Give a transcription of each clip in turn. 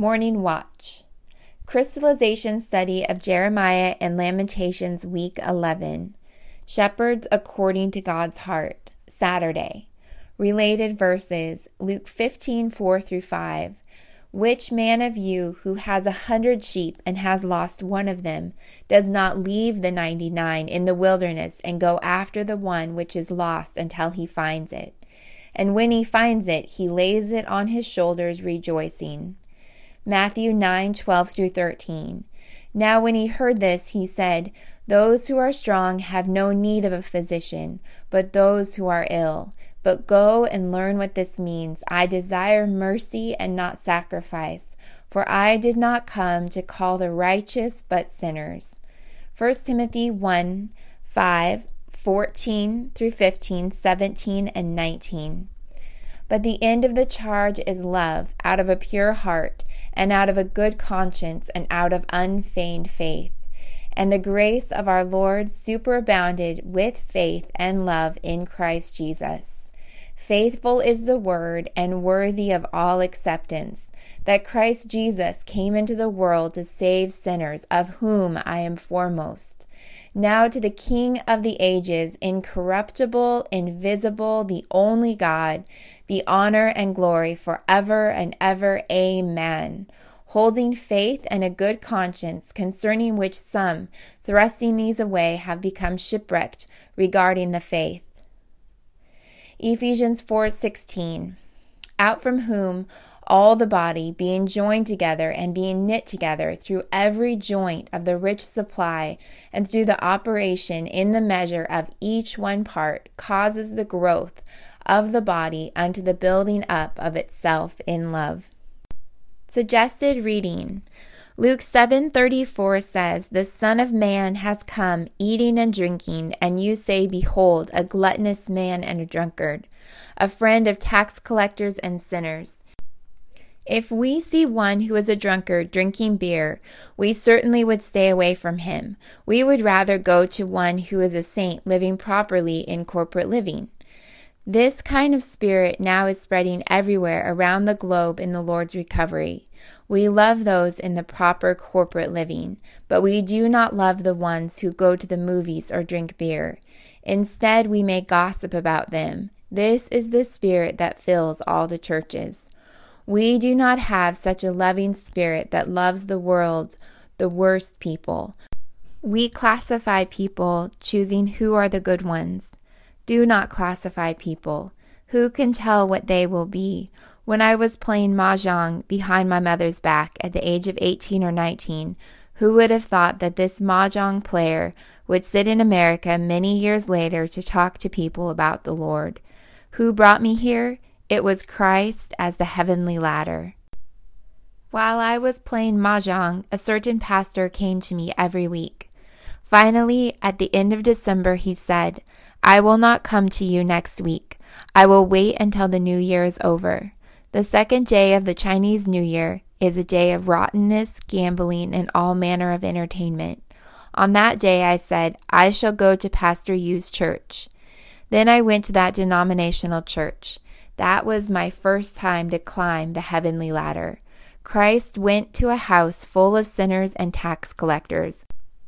Morning Watch. Crystallization Study of Jeremiah and Lamentations, Week 11. Shepherds According to God's Heart, Saturday. Related verses, Luke 15:4-5. Which man of you who has 100 sheep and has lost one of them does not leave the 99 in the wilderness and go after the one which is lost until he finds it? And when he finds it, he lays it on his shoulders rejoicing. Matthew 9:12-13. Now when he heard this, he said, Those who are strong have no need of a physician, but those who are ill. But go and learn what this means. I desire mercy and not sacrifice, for I did not come to call the righteous, but sinners. 1 Timothy 1:5-14-15, 17, and 19. But the end of the charge is love, out of a pure heart, and out of a good conscience, and out of unfeigned faith. And the grace of our Lord superabounded with faith and love in Christ Jesus. Faithful is the word, and worthy of all acceptance, that Christ Jesus came into the world to save sinners, of whom I am foremost. Now to the King of the ages, incorruptible, invisible, the only God, be honor and glory forever and ever. Amen. Holding faith and a good conscience, concerning which some, thrusting these away, have become shipwrecked regarding the faith. Ephesians 4:16. Out from whom all the body, being joined together and being knit together through every joint of the rich supply, and through the operation in the measure of each one part, causes the growth of the body unto the building up of itself in love. Suggested reading. Luke 7:34 says, The Son of Man has come eating and drinking, and you say, Behold, a gluttonous man and a drunkard, a friend of tax collectors and sinners. If we see one who is a drunkard drinking beer, we certainly would stay away from him. We would rather go to one who is a saint living properly in corporate living. This kind of spirit now is spreading everywhere around the globe in the Lord's recovery. We love those in the proper corporate living, but we do not love the ones who go to the movies or drink beer. Instead, we may gossip about them. This is the spirit that fills all the churches. We do not have such a loving spirit that loves the world, the worst people. We classify people, choosing who are the good ones. Do not classify people. Who can tell what they will be? When I was playing mahjong behind my mother's back at the age of 18 or 19, who would have thought that this mahjong player would sit in America many years later to talk to people about the Lord? Who brought me here? It was Christ as the heavenly ladder. While I was playing mahjong, a certain pastor came to me every week. Finally, at the end of December, he said, I will not come to you next week. I will wait until the New Year is over. The second day of the Chinese New Year is a day of rottenness, gambling, and all manner of entertainment. On that day, I said, I shall go to Pastor Yu's church. Then I went to that denominational church. That was my first time to climb the heavenly ladder. Christ went to a house full of sinners and tax collectors.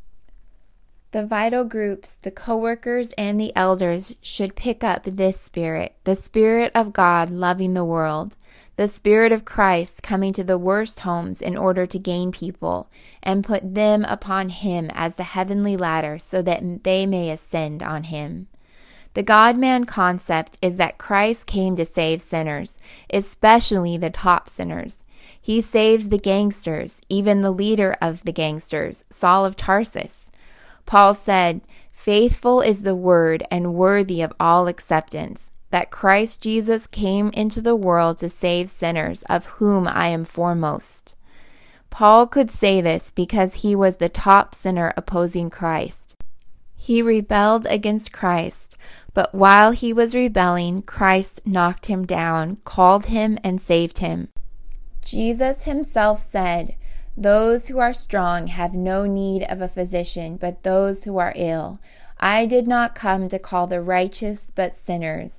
The vital groups, the co-workers, and the elders should pick up this spirit, the Spirit of God loving the world, the Spirit of Christ coming to the worst homes in order to gain people, and put them upon Him as the heavenly ladder so that they may ascend on Him. The God-man concept is that Christ came to save sinners, especially the top sinners. He saves the gangsters, even the leader of the gangsters, Saul of Tarsus. Paul said, Faithful is the word and worthy of all acceptance, that Christ Jesus came into the world to save sinners, of whom I am foremost. Paul could say this because he was the top sinner opposing Christ. He rebelled against Christ, but while he was rebelling, Christ knocked him down, called him, and saved him. Jesus himself said, Those who are strong have no need of a physician, but those who are ill. I did not come to call the righteous, but sinners.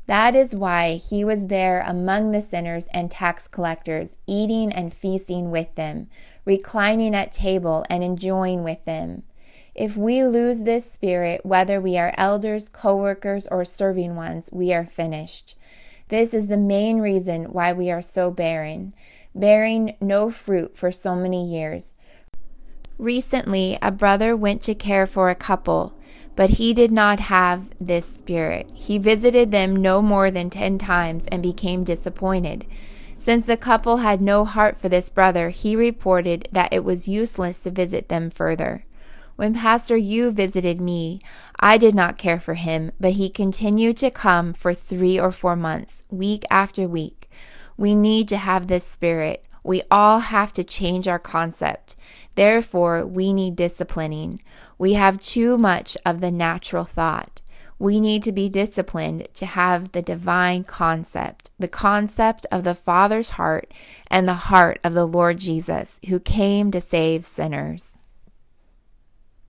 That is why he was there among the sinners and tax collectors, eating and feasting with them, reclining at table and enjoying with them. If we lose this spirit, whether we are elders, co-workers, or serving ones, we are finished. This is the main reason why we are so barren, bearing no fruit for so many years. Recently, a brother went to care for a couple, but he did not have this spirit. He visited them no more than 10 times and became disappointed. Since the couple had no heart for this brother, he reported that it was useless to visit them further. When Pastor Yu visited me, I did not care for him, but he continued to come for 3 or 4 months, week after week. We need to have this spirit. We all have to change our concept. Therefore, we need disciplining. We have too much of the natural thought. We need to be disciplined to have the divine concept, the concept of the Father's heart and the heart of the Lord Jesus, who came to save sinners.